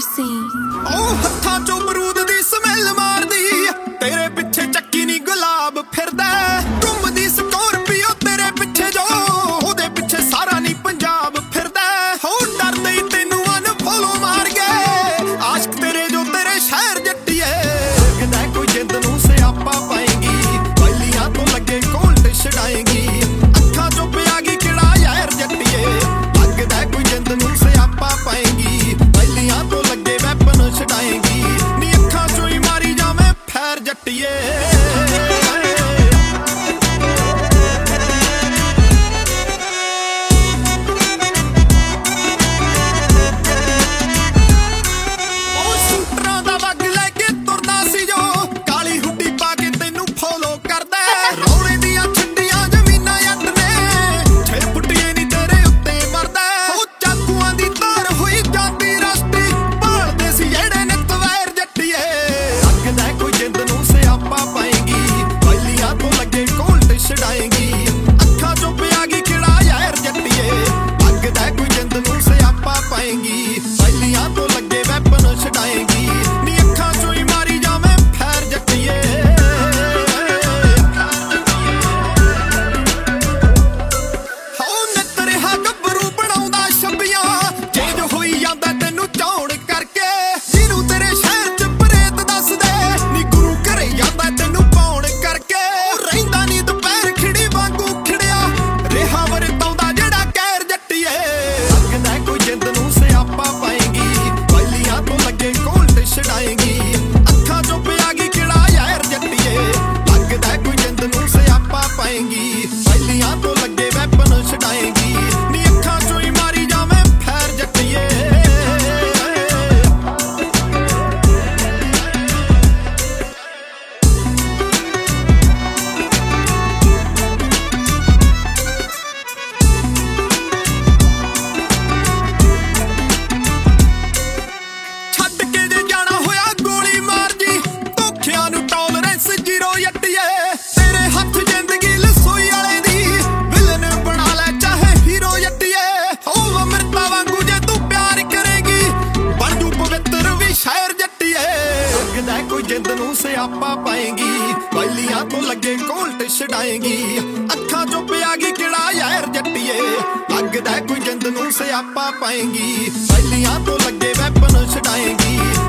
Mercy। ਉਹ ਹੱਥਾਂ ਚੋਂ ਬਰੂਦ ਦੀ ਸਮੈਲ ਮਾਰਦੀ, ਤੇਰੇ ਪਿੱਛੇ ਚੱਕੀ ਨੀ ਗੁਲਾਬ ਫਿਰਦਾ। ਘੁੰਮਦੀ ਸਕੋਰਪੀਓ ਤੇਰੇ ਪਿੱਛੇ, ਜੋ ਉਹਦੇ ਪਿੱਛੇ ਸਾਰਾ ਨੀ ਪੰਜਾਬ ਫਿਰਦਾ। ਹੋ ਡਰਦੇ ਹੀ ਤੈਨੂੰ ਅਨਫੋਲੋ ਮਾਰ ਗਏ ਆਸ਼ਕ ਤੇਰੇ, ਜੋ ਤੇਰੇ ਸ਼ਹਿਰ ਜੱਟੀਏ। ਲੱਗਦਾ ਕੋਈ ਜਿੰਦ ਨੂੰ ਸਿਆਪਾ ਪਾਏਗੀ, ਪਹਿਲੀਆਂ ਤੋਂ ਲੱਗੇ ਕੋਲਡ ਛਡਾਏਗੀ। ਅੱਖਾਂ ਚੋਂ ਪਿਆ ਗਈ ਕਿਹੜਾ ਯਾਰ ਜੱਟੀਏ। ਲੱਗਦਾ ਕੋਈ ਜਿੰਦ ਨੂੰ ਸਿਆਪਾ ਪਾਏਗੀ, ਪਹਿਲੀਆਂ ਤੋਂ ਲੱਗੇ ਵੈਪਨ ਛਡਾਏਗੀ। ਨੀ ਅੱਖਾਂ ਚੋਂ ਹੀ ਮਾਰੀ ਜਾਵੇਂ ਫੈਰ ਜੱਟੀਏ। ਅੱਖਾਂ ਚੋਂ ਪਿਆ ਗਈ ਕਿਹੜਾ ਯਾਰ ਜੱਟੀਏ। ਲੱਗਦਾ ਕੋਈ ਜਿੰਦ ਨੂੰ ਸਿਆਪਾ ਪਾਏਗੀ, ਪਹਿਲੀਆਂ ਤੋਂ ਲੱਗੇ ਵੈਪਨ ਛਡਾਏਗੀ। ਨੀ ਅੱਖਾਂ ਚੋਂ ਹੀ ਮਾਰੀ ਜਾਵੇਂ ਫੈਰ ਜੱਟੀਏ। ਹੋ ਨਿੱਤ ਰਿਹਾ ਗੱਭਰੂ ਬਣਾਉਂਦਾ ਛੱਬੀਆਂ, ਚੇਂਜ ਹੋਈ ਜਾਂਦਾ ਤੈਨੂੰ ਚੌੜ ਕਰਕੇ। ਜਿਹਨੂੰ ਤੇਰੇ ਸ਼ਹਿਰ ਚ ਪ੍ਰੇਤ ਦੱਸਦੇ, ਨੀ ਗੁਰੂ ਘਰੇ ਜਾਂਦਾ ਤੈਨੂੰ ਪਾਉਣ ਕਰਕੇ। ਰਹਿੰਦਾ ਨੀ ਛਡਾਏਗੀ। ਅੱਖਾਂ ਚੋਂ ਪਿਆ ਗਈ ਕਿਹੜਾ ਯਾਰ ਜੱਟੀਏ। ਲੱਗਦਾ ਕੋਈ ਜਿੰਦ ਨੂੰ ਸਿਆਪਾ ਪਾਏਗੀ, ਪਹਿਲੀਆਂ ਤੋਂ ਲੱਗੇ ਵੈਪਨ ਛਡਾਏਗੀ। ਨੀ ਅੱਖਾਂ ਚੋਂ ਹੀ ਮਾਰੀ ਜਾਵੇਂ ਫੈਰ ਜੱਟੀਏ। ਕੋਈ ਜਿੰਦ ਨੂੰ ਸਿਆਪਾ ਪਾਏਗੀ, ਪਹਿਲੀਆਂ ਤੋਂ ਲੱਗੇ ਕੋਲਟ ਛਡਾਏਗੀ। ਅੱਖਾਂ ਚੋਂ ਪਿਆ ਗਈ ਕਿਹੜਾ ਯਾਰ ਜੱਟੀਏ। ਲੱਗਦਾ ਕੋਈ ਜਿੰਦ ਨੂੰ ਸਿਆਪਾ ਪਾਏਗੀ, ਪਹਿਲੀਆਂ ਤੋਂ ਲੱਗੇ ਵੈਪਨ ਛਡਾਏਗੀ।